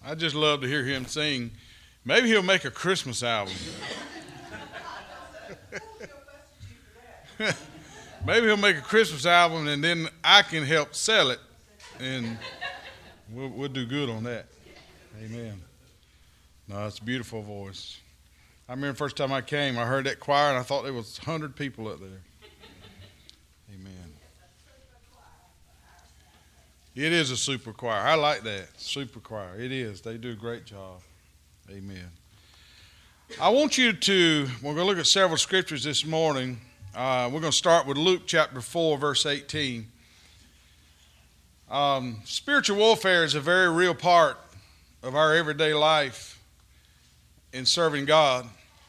I just love to hear him sing. Maybe he'll make a Christmas album. Maybe he'll make a Christmas album, and then I can help sell it, and we'll do good on that. Amen. No, it's a beautiful voice. I remember the first time I came, I heard that choir, and I thought there was 100 people up there. Amen. It is a super choir. I like that. Super choir. It is. They do a great job. Amen. I want you to, we're going to look at several scriptures this morning. We're going to start with Luke chapter 4, verse 18. Spiritual warfare is a very real part of our everyday life in serving God.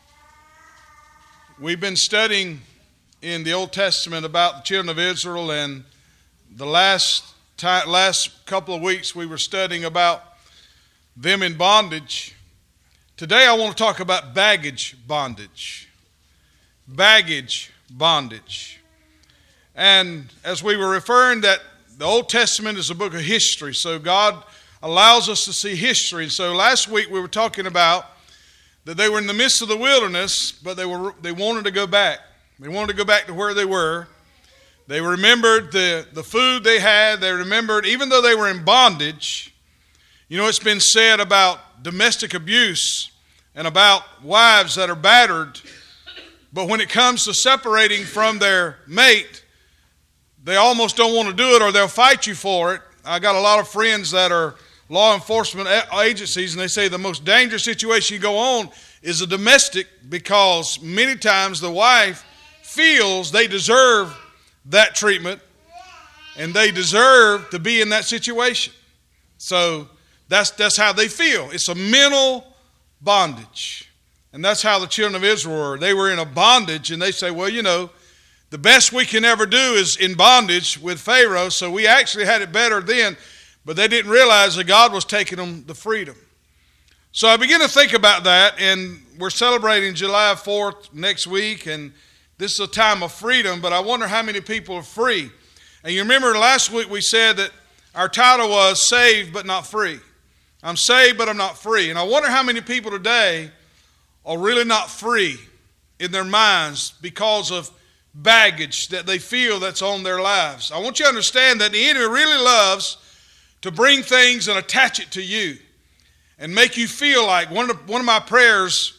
We've been studying in the Old Testament about the children of Israel, and the last couple of weeks we were studying about them in bondage. Today I want to talk about baggage bondage. Baggage bondage. And as we were referring that the Old Testament is a book of history, so God allows us to see history. And so last week we were talking about that they were in the midst of the wilderness, but they wanted to go back. They wanted to go back to where they were. They remembered the food they had. They remembered, even though they were in bondage, you know, it's been said about domestic abuse and about wives that are battered, but when it comes to separating from their mate, they almost don't want to do it, or they'll fight you for it. I got a lot of friends that are law enforcement agencies, and they say the most dangerous situation you go on is a domestic, because many times the wife feels they deserve that treatment and they deserve to be in that situation. So that's how they feel. It's a mental bondage. And that's how the children of Israel were. They were in a bondage, and they say, well, you know, the best we can ever do is in bondage with Pharaoh, so we actually had it better then. But they didn't realize that God was taking them the freedom. So I began to think about that, and we're celebrating July 4th next week, and this is a time of freedom, but I wonder how many people are free. And you remember last week we said that our title was Saved but Not Free. I'm saved but I'm not free. And I wonder how many people today are really not free in their minds because of baggage that they feel that's on their lives. I want you to understand that the enemy really loves to bring things and attach it to you and make you feel like one of my prayers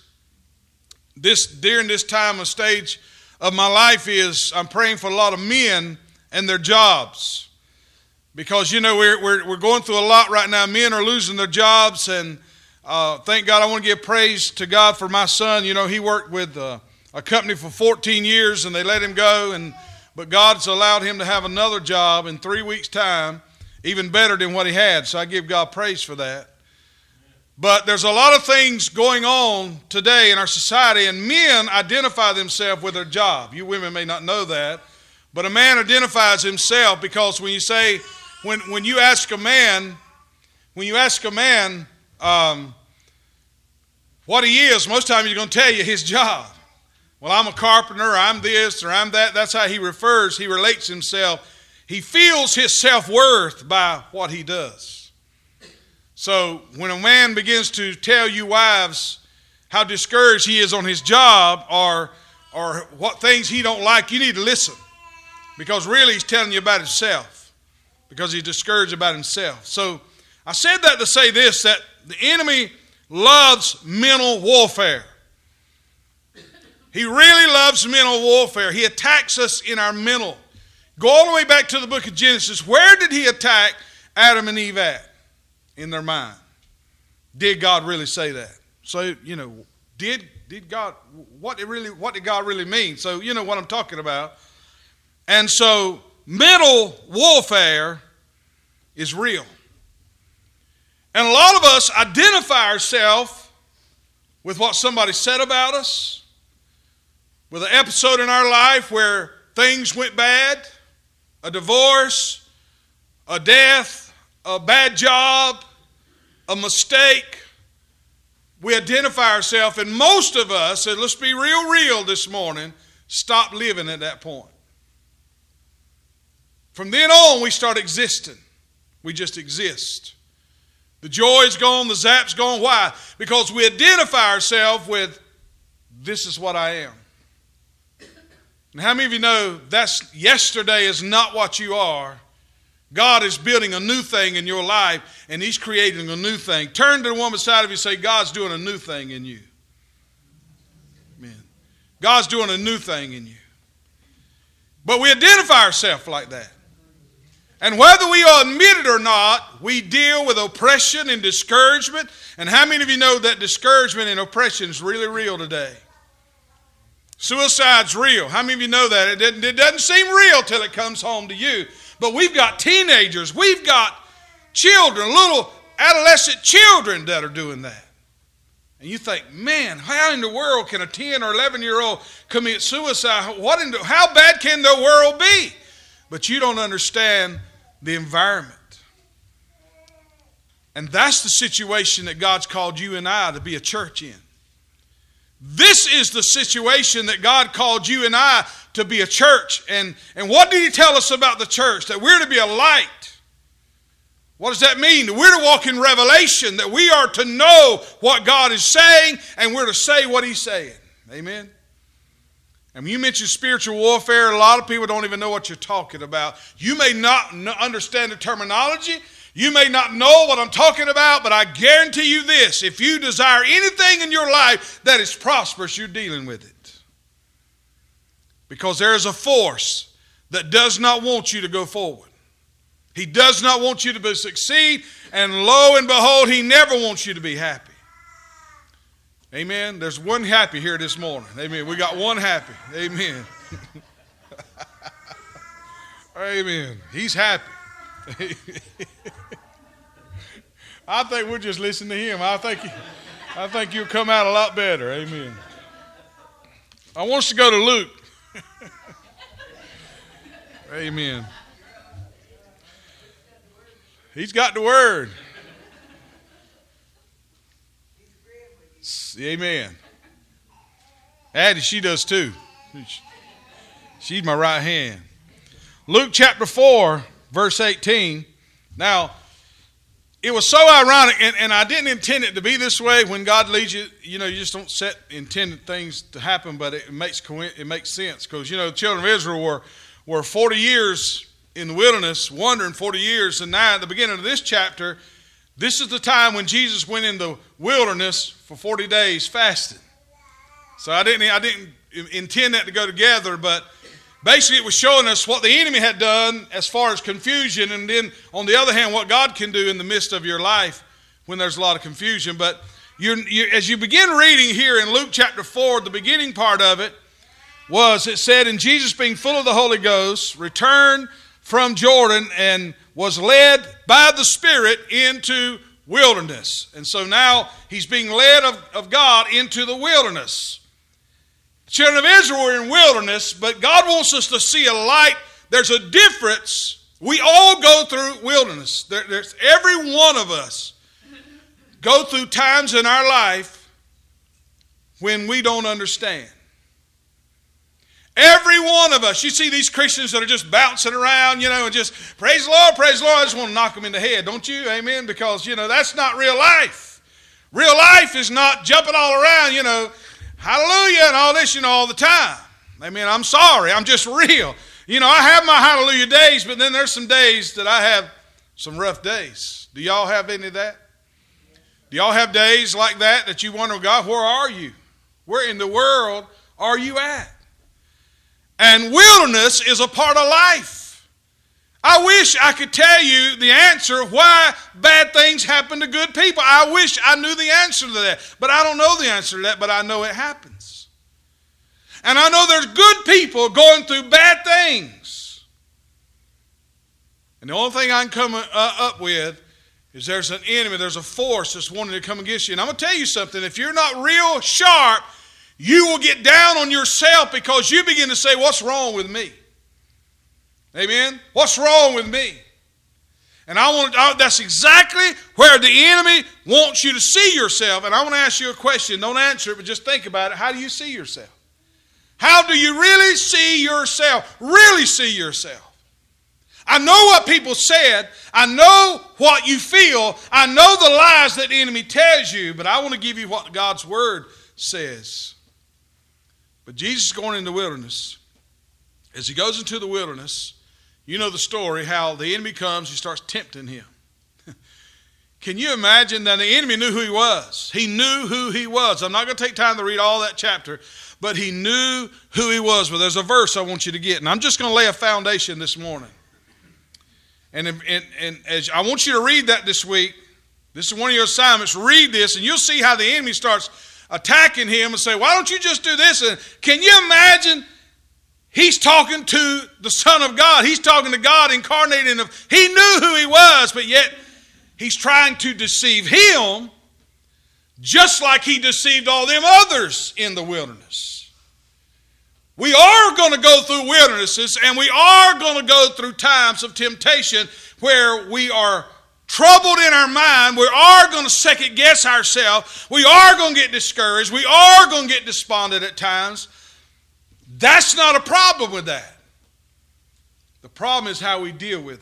during this time of stage of my life is I'm praying for a lot of men and their jobs, because you know we're going through a lot right now. Men are losing their jobs, and thank God. I want to give praise to God for my son. You know, he worked with a company for 14 years, and they let him go, but God's allowed him to have another job in 3 weeks' time, even better than what he had. So I give God praise for that. But there's a lot of things going on today in our society, and men identify themselves with their job. You women may not know that, but a man identifies himself because when you say, when you ask a man what he is, most times he's going to tell you his job. Well, I'm a carpenter, or I'm this, or I'm that. That's how he relates himself. He feels his self-worth by what he does. So when a man begins to tell you wives how discouraged he is on his job or what things he don't like, you need to listen. Because really he's telling you about himself. Because he's discouraged about himself. So I said that to say this, that the enemy loves mental warfare. He really loves mental warfare. He attacks us in our mental. Go all the way back to the book of Genesis. Where did he attack Adam and Eve at? In their mind. Did God really say that? So, you know, did God, what did God really mean? So, you know what I'm talking about. And so, mental warfare is real. And a lot of us identify ourselves with what somebody said about us, with an episode in our life where things went bad, a divorce, a death, a bad job, a mistake. We identify ourselves, and most of us, and let's be real this morning, stop living at that point. From then on, we start existing. We just exist. The joy is gone, the zap's gone. Why? Because we identify ourselves with, this is what I am. And how many of you know that's yesterday is not what you are? God is building a new thing in your life, and He's creating a new thing. Turn to the one beside of you and say, God's doing a new thing in you. Amen. God's doing a new thing in you. But we identify ourselves like that. And whether we admit it or not, we deal with oppression and discouragement. And how many of you know that discouragement and oppression is really real today? Suicide's real. How many of you know that? It doesn't seem real till it comes home to you. But we've got teenagers, we've got children, little adolescent children that are doing that. And you think, man, how in the world can a 10 or 11-year-old commit suicide? How bad can the world be? But you don't understand the environment. And that's the situation that God's called you and I to be a church in. This is the situation that God called you and I to be a church. And what did He tell us about the church? That we're to be a light. What does that mean? That we're to walk in revelation, that we are to know what God is saying, and we're to say what He's saying. Amen? And when you mention spiritual warfare, a lot of people don't even know what you're talking about. You may not understand the terminology. You may not know what I'm talking about, but I guarantee you this. If you desire anything in your life that is prosperous, you're dealing with it. Because there is a force that does not want you to go forward. He does not want you to succeed, and lo and behold, He never wants you to be happy. Amen. There's one happy here this morning. Amen. We got one happy. Amen. Amen. He's happy. I think we'll just listen to him. I think you'll come out a lot better. Amen. I want us to go to Luke. Amen. He's got the word. Amen. Addie, she does too. She's my right hand. Luke chapter 4, verse 18. Now, it was so ironic, and I didn't intend it to be this way. When God leads you, you just don't set intended things to happen, but it makes sense. Because, the children of Israel were 40 years in the wilderness, wandering 40 years, and now at the beginning of this chapter, this is the time when Jesus went in the wilderness for 40 days fasting. So I didn't intend that to go together, but basically it was showing us what the enemy had done as far as confusion, and then on the other hand, what God can do in the midst of your life when there's a lot of confusion. But as you begin reading here in Luke chapter 4, the beginning part of it said, and Jesus being full of the Holy Ghost, returned from Jordan and was led by the Spirit into wilderness. And so now he's being led of God into the wilderness. The children of Israel were in wilderness, but God wants us to see a light. There's a difference. We all go through wilderness. There's every one of us go through times in our life when we don't understand. Every one of us. You see these Christians that are just bouncing around, and just praise the Lord, praise the Lord. I just want to knock them in the head, don't you? Amen? Because, that's not real life. Real life is not jumping all around, hallelujah and all this, all the time. Amen. I'm sorry. I'm just real. I have my hallelujah days, but then there's some days that I have some rough days. Do y'all have any of that? Do y'all have days like that you wonder, God, where are you? Where in the world are you at? And wilderness is a part of life. I wish I could tell you the answer of why bad things happen to good people. I wish I knew the answer to that. But I don't know the answer to that, but I know it happens. And I know there's good people going through bad things. And the only thing I can come up with is there's an enemy, there's a force that's wanting to come against you. And I'm going to tell you something. If you're not real sharp, you will get down on yourself because you begin to say, what's wrong with me? Amen? What's wrong with me? And that's exactly where the enemy wants you to see yourself. And I want to ask you a question. Don't answer it, but just think about it. How do you see yourself? How do you really see yourself? Really see yourself? I know what people said. I know what you feel. I know the lies that the enemy tells you, but I want to give you what God's word says. But Jesus is going in the wilderness. As he goes into the wilderness, you know the story, how the enemy comes, he starts tempting him. Can you imagine that the enemy knew who he was? He knew who he was. I'm not going to take time to read all that chapter, but he knew who he was. But there's a verse I want you to get, and I'm just going to lay a foundation this morning. And as I want you to read that this week. This is one of your assignments. Read this, and you'll see how the enemy starts attacking him and say, why don't you just do this? And can you imagine? He's talking to the Son of God. He's talking to God incarnated in him. He knew who he was, but yet he's trying to deceive him just like he deceived all them others in the wilderness. We are going to go through wildernesses, and we are going to go through times of temptation where we are troubled in our mind. We are going to second guess ourselves. We are going to get discouraged. We are going to get despondent at times. That's not a problem with that. The problem is how we deal with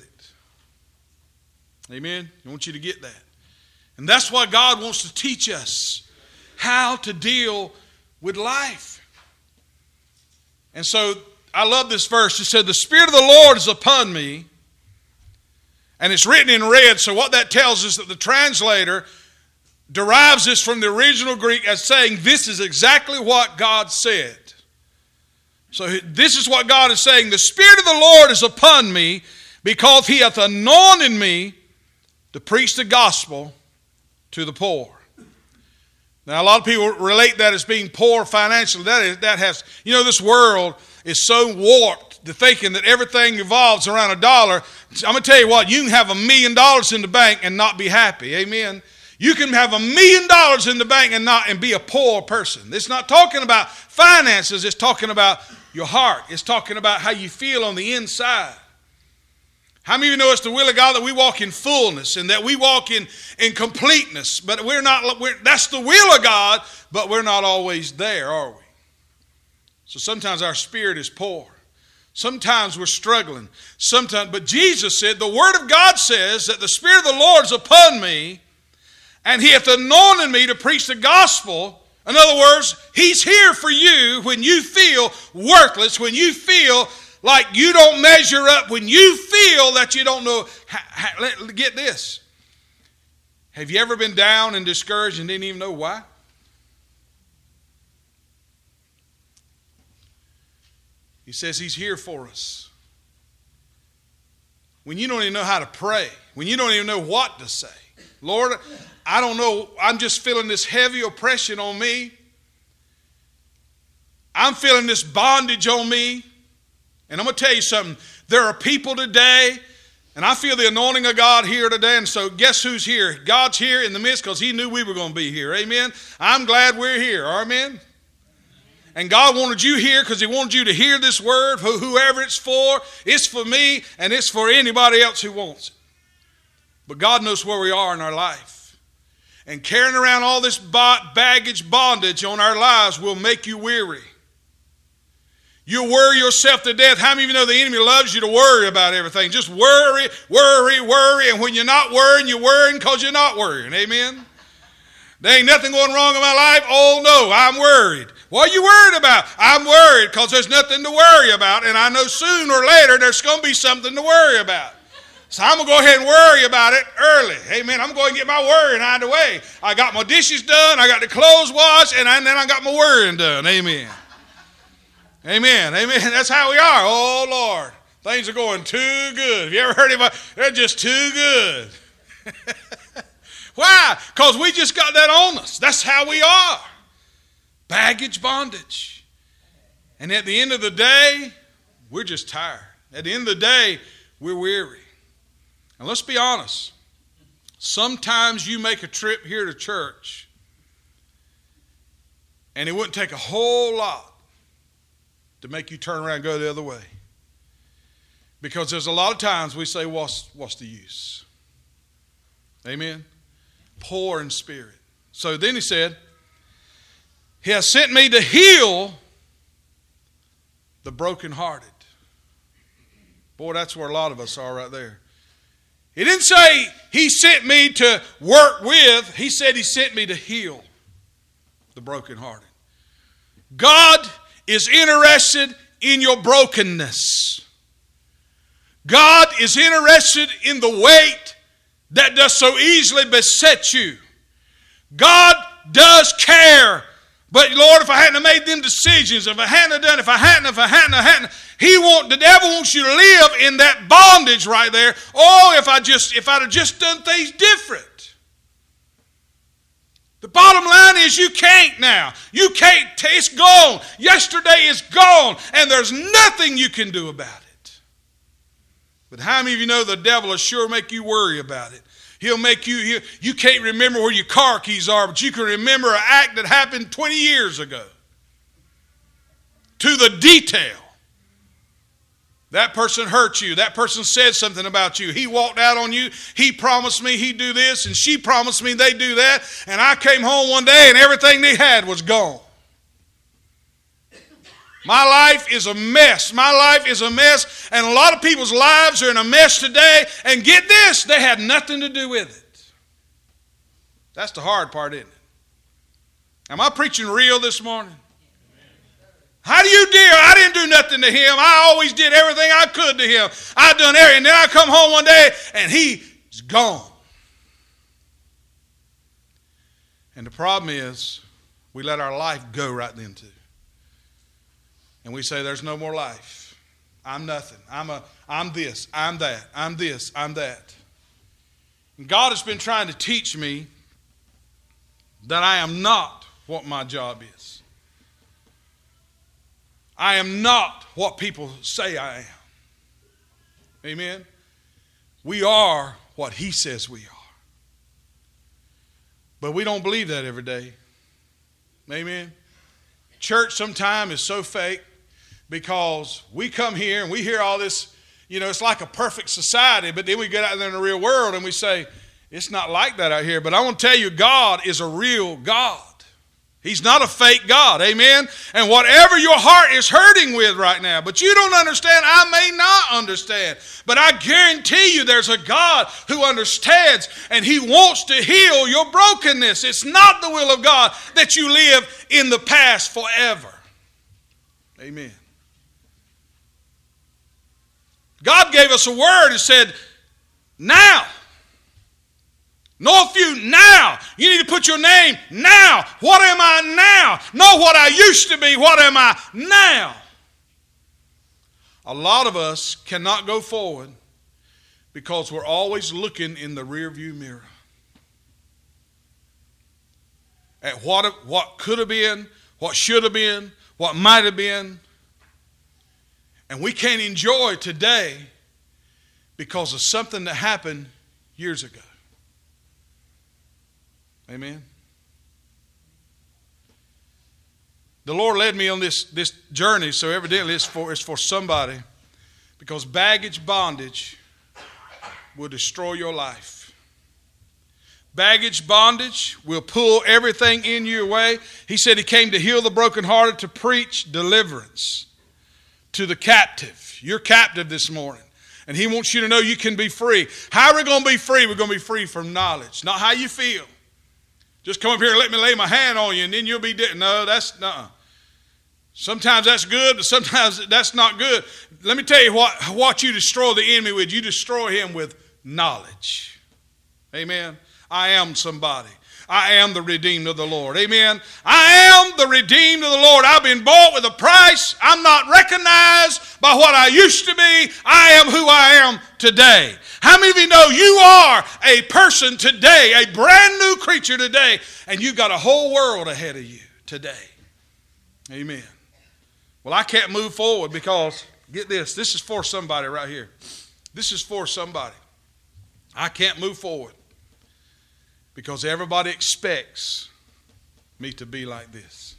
it. Amen? I want you to get that. And that's why God wants to teach us how to deal with life. And so I love this verse. It said, the Spirit of the Lord is upon me. And it's written in red. So what that tells us that the translator derives this from the original Greek as saying this is exactly what God said. So this is what God is saying. The Spirit of the Lord is upon me because he hath anointed me to preach the gospel to the poor. Now, a lot of people relate that as being poor financially. That has, this world is so warped to thinking that everything revolves around a dollar. I'm going to tell you what, you can have $1 million in the bank and not be happy. Amen. You can have $1 million in the bank and be a poor person. It's not talking about finances. It's talking about your heart. It's talking about how you feel on the inside. How many of you know it's the will of God that we walk in fullness and that we walk in completeness? But that's the will of God, but we're not always there, are we? So sometimes our spirit is poor. Sometimes we're struggling. But Jesus said, the Word of God says that the Spirit of the Lord is upon me, and he hath anointed me to preach the gospel. In other words, he's here for you when you feel worthless, when you feel like you don't measure up, when you feel that you don't know. Get this. Have you ever been down and discouraged and didn't even know why? He says he's here for us. When you don't even know how to pray, when you don't even know what to say. Lord, I don't know, I'm just feeling this heavy oppression on me. I'm feeling this bondage on me. And I'm going to tell you something. There are people today, and I feel the anointing of God here today. And so guess who's here? God's here in the midst because he knew we were going to be here. Amen. I'm glad we're here. Amen. And God wanted you here because he wanted you to hear this word. Whoever it's for me, and it's for anybody else who wants it. But God knows where we are in our life. And carrying around all this baggage, bondage on our lives will make you weary. You'll worry yourself to death. How many of you know the enemy loves you to worry about everything? Just worry, worry, worry. And when you're not worrying, you're worrying because you're not worrying. Amen? There ain't nothing going wrong in my life. Oh, no, I'm worried. What are you worried about? I'm worried because there's nothing to worry about. And I know sooner or later there's going to be something to worry about. So I'm going to go ahead and worry about it early. Amen. I'm going to get my worrying out of the way. I got my dishes done. I got the clothes washed. And then I got my worrying done. Amen. Amen. Amen. That's how we are. Oh, Lord. Things are going too good. Have you ever heard anybody? They're just too good. Why? Because we just got that on us. That's how we are. Baggage, bondage. And at the end of the day, we're just tired. At the end of the day, we're weary. And let's be honest. Sometimes you make a trip here to church, and it wouldn't take a whole lot to make you turn around and go the other way. Because there's a lot of times we say, what's the use? Amen? Poor in spirit. So then he said, he has sent me to heal the brokenhearted. Boy, that's where a lot of us are right there. He didn't say he sent me to work with. He said he sent me to heal the brokenhearted. God is interested in your brokenness. God is interested in the weight that does so easily beset you. God does care. But Lord, if I hadn't made them decisions, if I hadn't done, if I hadn't, the devil wants you to live in that bondage right there. Oh, if I'd have just done things different. The bottom line is you can't now. You can't. It's gone. Yesterday is gone, and there's nothing you can do about it. But how many of you know the devil will sure make you worry about it? He'll make you can't remember where your car keys are, but you can remember an act that happened 20 years ago. To the detail. That person hurt you. That person said something about you. He walked out on you. He promised me he'd do this, and she promised me they'd do that. And I came home one day, and everything they had was gone. My life is a mess. My life is a mess, and a lot of people's lives are in a mess today. And get this, they had nothing to do with it. That's the hard part, isn't it? Am I preaching real this morning? How do you deal? I didn't do nothing to him. I always did everything I could to him. I done everything. And then I come home one day, and he's gone. And the problem is, we let our life go right then too. And we say, there's no more life. I'm nothing. I'm this. I'm that. I'm this. I'm that. And God has been trying to teach me that I am not what my job is. I am not what people say I am. Amen? We are what He says we are. But we don't believe that every day. Amen? Church sometimes is so fake because we come here and we hear all this, it's like a perfect society, but then we get out there in the real world and we say, it's not like that out here. But I want to tell you, God is a real God. He's not a fake God, amen? And whatever your heart is hurting with right now, but you don't understand, I may not understand, but I guarantee you there's a God who understands and He wants to heal your brokenness. It's not the will of God that you live in the past forever. Amen. God gave us a word and said, now. Northview, now. You need to put your name now. What am I now? Not what I used to be. What am I now? A lot of us cannot go forward because we're always looking in the rearview mirror at what could have been, what should have been, what might have been. And we can't enjoy today because of something that happened years ago. Amen. The Lord led me on this journey, so evidently it's for somebody, because baggage bondage will destroy your life. Baggage bondage will pull everything in you away. He said He came to heal the brokenhearted, to preach deliverance to the captive. You're captive this morning. And He wants you to know you can be free. How are we going to be free? We're going to be free from knowledge, not how you feel. Just come up here and let me lay my hand on you and then you'll be dead. No, that's not. Sometimes that's good, but sometimes that's not good. Let me tell you what you destroy the enemy with. You destroy him with knowledge. Amen. I am somebody. I am the redeemed of the Lord. Amen. I am the redeemed of the Lord. I've been bought with a price. I'm not recognized by what I used to be. I am who I am today. How many of you know you are a person today, a brand new creature today, and you've got a whole world ahead of you today? Amen. Well, I can't move forward because, get this is for somebody right here. This is for somebody. I can't move forward because everybody expects me to be like this.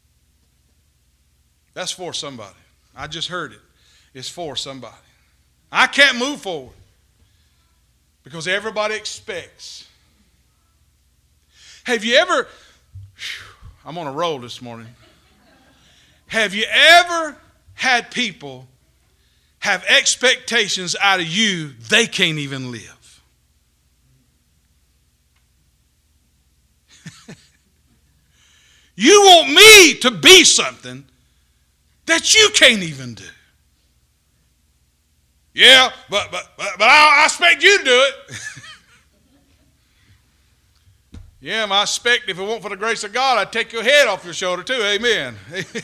That's for somebody. I just heard it. It's for somebody. I can't move forward because everybody expects. Have you ever, I'm on a roll this morning. Have you ever had people have expectations out of you they can't even live. You want me to be something that you can't even do. Yeah, but I expect you to do it. Yeah, I expect if it weren't for the grace of God, I'd take your head off your shoulder too. Amen.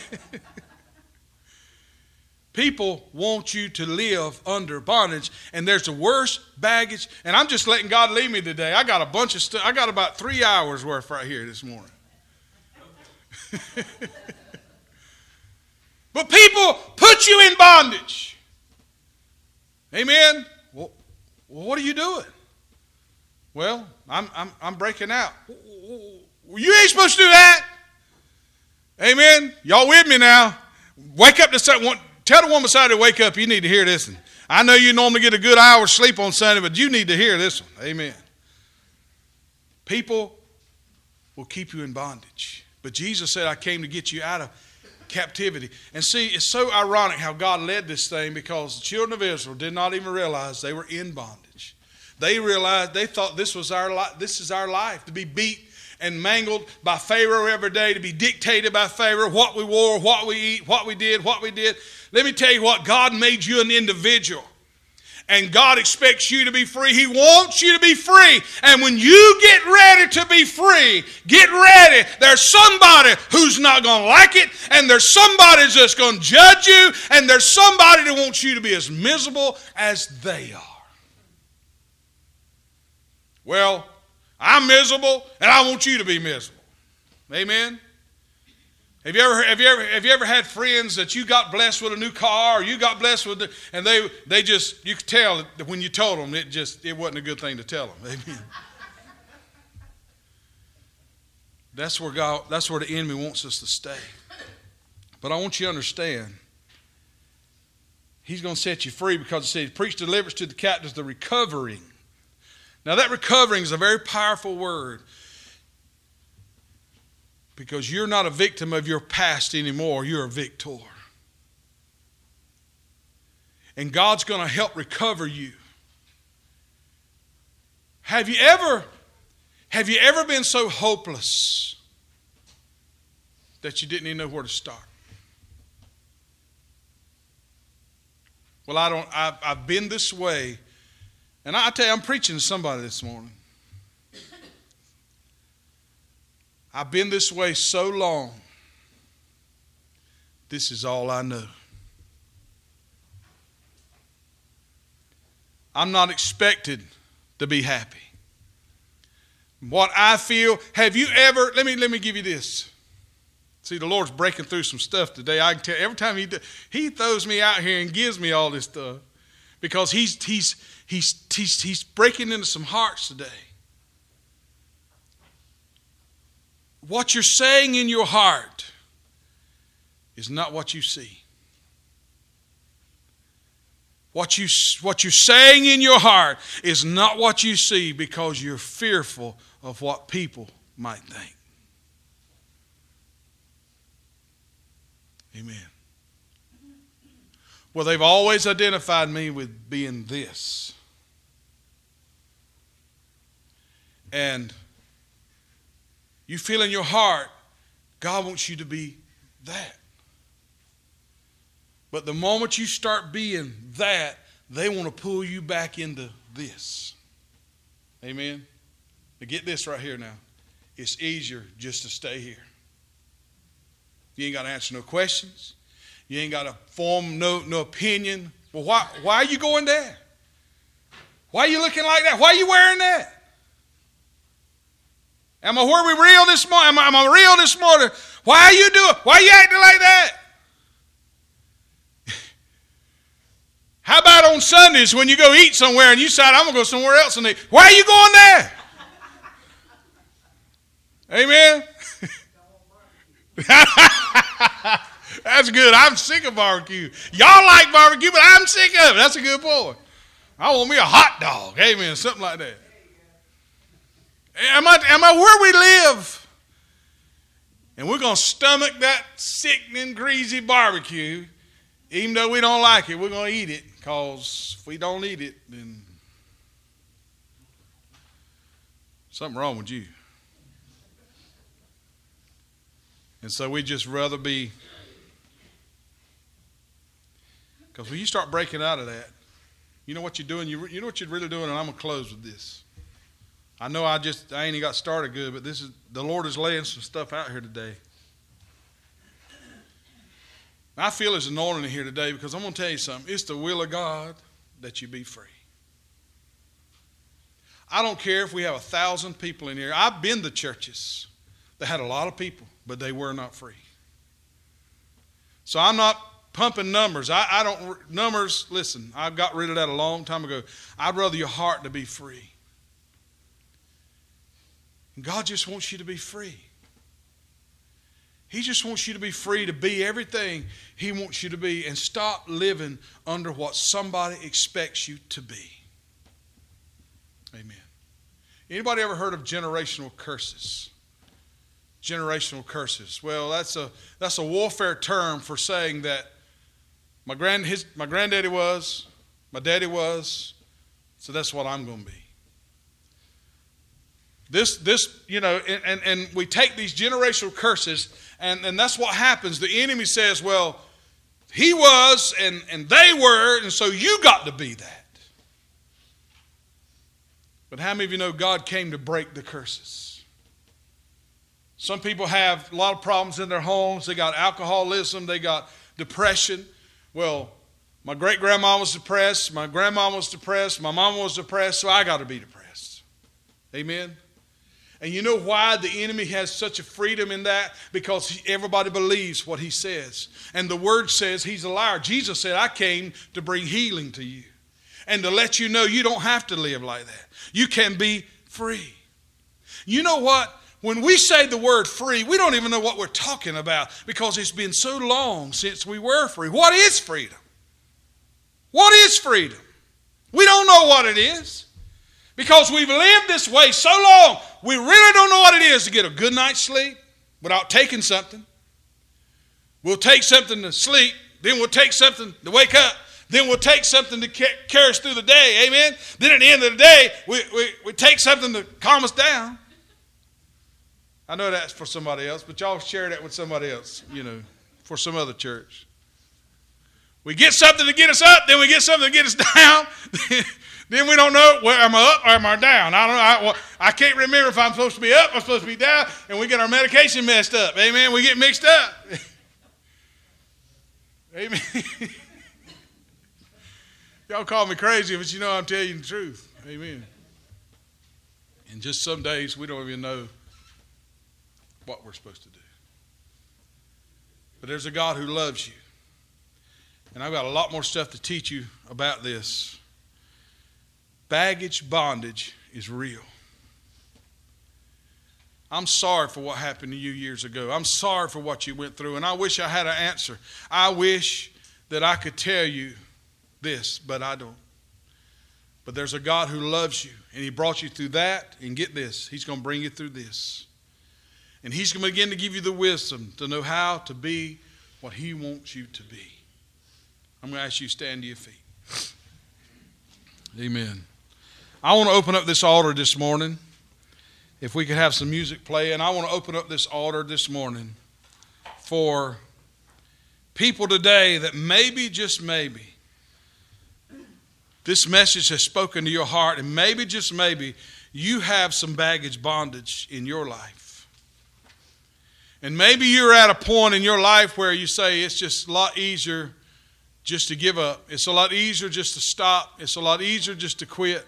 People want you to live under bondage, and there's the worst baggage. And I'm just letting God lead me today. I got a bunch of stuff. I got about 3 hours worth right here this morning. But people put you in bondage. Amen. Well, what are you doing? Well, I'm breaking out. You ain't supposed to do that. Amen. Y'all with me now? Wake up to someone. Tell the woman beside you to wake up. You need to hear this one. I know you normally get a good hour's sleep on Sunday, but you need to hear this one. Amen. People will keep you in bondage. But Jesus said, I came to get you out of captivity. And see, it's so ironic how God led this thing, because the children of Israel did not even realize they were in bondage. They realized, they thought this was our life. This is our life, to be beat and mangled by Pharaoh every day, to be dictated by Pharaoh, what we wore, what we eat, what we did. Let me tell you what, God made you an individual. And God expects you to be free. He wants you to be free. And when you get ready to be free, get ready. There's somebody who's not going to like it, and there's somebody that's going to judge you, and there's somebody that wants you to be as miserable as they are. Well, I'm miserable, and I want you to be miserable. Amen? Have you ever had friends that you got blessed with a new car, or you got blessed with and they just, you could tell that when you told them it wasn't a good thing to tell them. Amen. That's where the enemy wants us to stay. But I want you to understand, he's going to set you free, because it says, preach deliverance to the captives, the recovering. Now that recovering is a very powerful word, because you're not a victim of your past anymore. You're a victor. And God's going to help recover you. Have you ever been so hopeless that you didn't even know where to start? Well, I've been this way. And I tell you, I'm preaching to somebody this morning. I've been this way so long. This is all I know. I'm not expected to be happy. What I feel, have you ever, let me give you this. See, the Lord's breaking through some stuff today. I can tell every time he throws me out here and gives me all this stuff, because he's breaking into some hearts today. What you're saying in your heart is not what you see. What you're saying in your heart is not what you see, because you're fearful of what people might think. Amen. Well, they've always identified me with being this. And you feel in your heart, God wants you to be that. But the moment you start being that, they want to pull you back into this. Amen? Now get this right here now. It's easier just to stay here. You ain't got to answer no questions. You ain't got to form no opinion. Well, why are you going there? Why are you looking like that? Why are you wearing that? Am I where we real this morning? Am I real this morning? Why are you acting like that? How about on Sundays when you go eat somewhere and you decide, I'm going to go somewhere else and eat? Why are you going there? Amen? That's good. I'm sick of barbecue. Y'all like barbecue, but I'm sick of it. That's a good point. I want me a hot dog. Amen. Something like that. Am I where we live? And we're going to stomach that sickening, greasy barbecue. Even though we don't like it, we're going to eat it Because if we don't eat it, then something wrong with you. And so we just rather be, because when you start breaking out of that, you know what you're doing? You know what you're really doing, and I'm going to close with this. I know I ain't even got started good, but the Lord is laying some stuff out here today. I feel His anointing here today because I'm going to tell you something. It's the will of God that you be free. I don't care if we have 1,000 people in here. I've been to churches that had a lot of people, but they were not free. So I'm not pumping numbers. Numbers, listen, I got rid of that a long time ago. I'd rather your heart to be free. And God just wants you to be free. He just wants you to be free to be everything He wants you to be and stop living under what somebody expects you to be. Amen. Anybody ever heard of generational curses? Generational curses. Well, that's a warfare term for saying that my granddaddy was, my daddy was, so that's what I'm going to be. And we take these generational curses, and that's what happens. The enemy says, well, he was, and they were, and so you got to be that. But how many of you know God came to break the curses? Some people have a lot of problems in their homes. They got alcoholism. They got depression. Well, my great-grandma was depressed. My grandma was depressed. My mama was depressed, so I got to be depressed. Amen? And you know why the enemy has such a freedom in that? Because everybody believes what he says. And the word says he's a liar. Jesus said, I came to bring healing to you. And to let you know you don't have to live like that. You can be free. You know what? When we say the word free, we don't even know what we're talking about because it's been so long since we were free. What is freedom? What is freedom? We don't know what it is. Because we've lived this way so long, we really don't know what it is to get a good night's sleep without taking something. We'll take something to sleep, then we'll take something to wake up, then we'll take something to carry us through the day, amen? Then at the end of the day, we take something to calm us down. I know that's for somebody else, but y'all share that with somebody else, for some other church. We get something to get us up, then we get something to get us down. Then we don't know, well, am I up or am I down? I don't know. I can't remember if I'm supposed to be up or I'm supposed to be down, and we get our medication messed up. Amen? We get mixed up. Amen. Y'all call me crazy, but I'm telling you the truth. Amen. And just some days we don't even know what we're supposed to do. But there's a God who loves you. And I've got a lot more stuff to teach you about this. Baggage bondage is real. I'm sorry for what happened to you years ago. I'm sorry for what you went through, and I wish I had an answer. I wish that I could tell you this, but I don't. But there's a God who loves you, and He brought you through that, and get this, He's going to bring you through this. And He's going to begin to give you the wisdom to know how to be what He wants you to be. I'm going to ask you to stand to your feet. Amen. I want to open up this altar this morning. If we could have some music play. And I want to open up this altar this morning for people today that maybe, just maybe, this message has spoken to your heart. And maybe, just maybe, you have some baggage bondage in your life. And maybe you're at a point in your life where you say it's just a lot easier just to give up. It's a lot easier just to stop. It's a lot easier just to quit.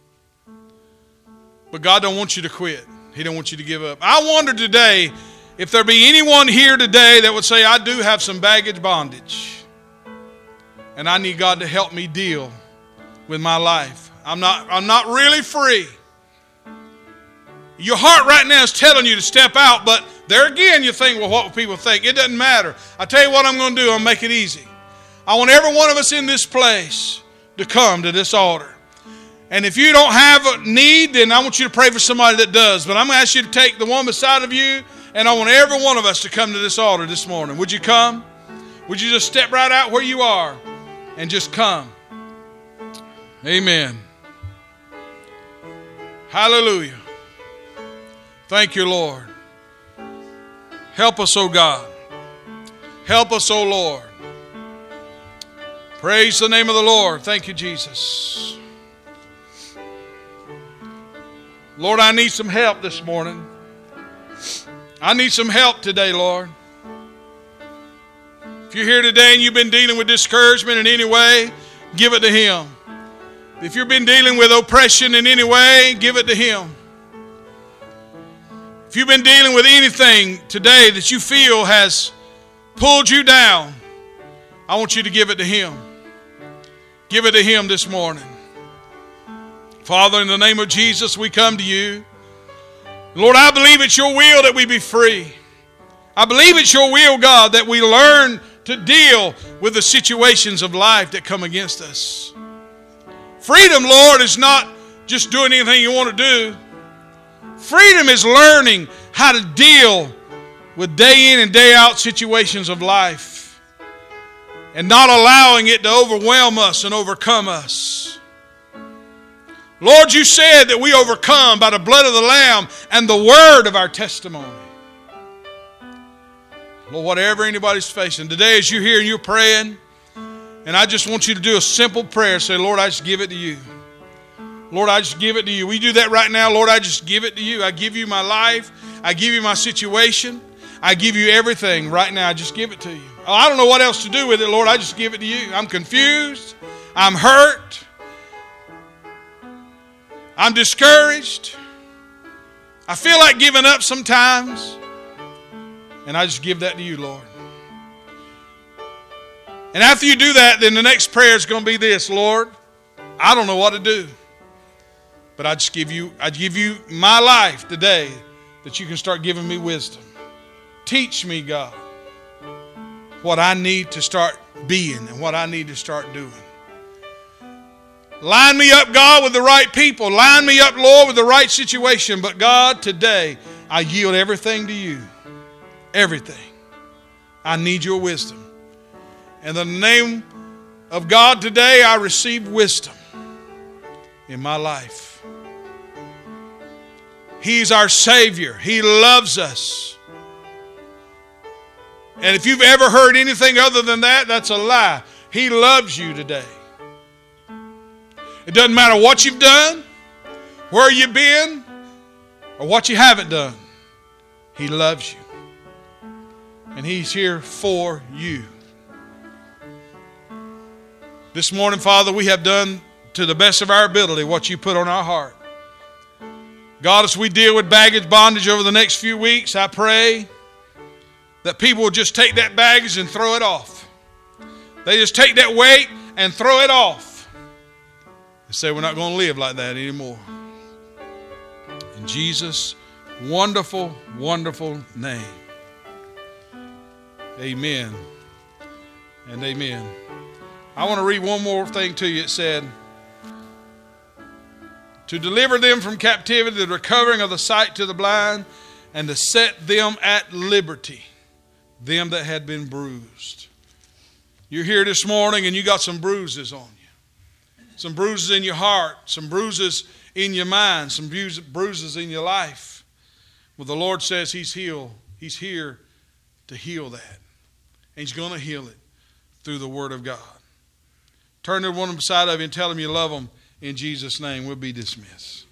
But God don't want you to quit. He don't want you to give up. I wonder today if there be anyone here today that would say, I do have some baggage bondage. And I need God to help me deal with my life. I'm not really free. Your heart right now is telling you to step out, but there again you think, well, what will people think? It doesn't matter. I tell you what I'm going to do. I'll make it easy. I want every one of us in this place to come to this altar. And if you don't have a need, then I want you to pray for somebody that does. But I'm going to ask you to take the one beside of you, and I want every one of us to come to this altar this morning. Would you come? Would you just step right out where you are and just come? Amen. Hallelujah. Thank you, Lord. Help us, O God. Help us, O Lord. Praise the name of the Lord. Thank you, Jesus. Lord, I need some help this morning. I need some help today, Lord. If you're here today and you've been dealing with discouragement in any way, give it to Him. If you've been dealing with oppression in any way, give it to Him. If you've been dealing with anything today that you feel has pulled you down, I want you to give it to Him. Give it to Him this morning. Father, in the name of Jesus, we come to you. Lord, I believe it's your will that we be free. I believe it's your will, God, that we learn to deal with the situations of life that come against us. Freedom, Lord, is not just doing anything you want to do. Freedom is learning how to deal with day in and day out situations of life and not allowing it to overwhelm us and overcome us. Lord, you said that we overcome by the blood of the Lamb and the word of our testimony. Lord, whatever anybody's facing, today as you're here and you're praying, and I just want you to do a simple prayer. Say, Lord, I just give it to you. Lord, I just give it to you. We do that right now. Lord, I just give it to you. I give you my life. I give you my situation. I give you everything right now. I just give it to you. Oh, I don't know what else to do with it, Lord. I just give it to you. I'm confused. I'm hurt. I'm discouraged. I feel like giving up sometimes. And I just give that to you, Lord. And after you do that, then the next prayer is going to be this: Lord, I don't know what to do. But I give you my life today that you can start giving me wisdom. Teach me, God, what I need to start being and what I need to start doing. Line me up, God, with the right people. Line me up, Lord, with the right situation. But God, today, I yield everything to you. Everything. I need your wisdom. In the name of God today, I receive wisdom in my life. He's our Savior. He loves us. And if you've ever heard anything other than that, that's a lie. He loves you today. It doesn't matter what you've done, where you've been, or what you haven't done. He loves you. And He's here for you. This morning, Father, we have done to the best of our ability what you put on our heart. God, as we deal with baggage bondage over the next few weeks, I pray that people will just take that baggage and throw it off. They just take that weight and throw it off. And say, we're not going to live like that anymore. In Jesus' wonderful, wonderful name. Amen and amen. I want to read one more thing to you. It said, to deliver them from captivity, the recovering of the sight to the blind, and to set them at liberty, them that had been bruised. You're here this morning and you got some bruises on you. Some bruises in your heart, some bruises in your mind, some bruises in your life. Well, the Lord says He's here to heal that. And He's going to heal it through the Word of God. Turn to one beside of you and tell them you love them in Jesus' name. We'll be dismissed.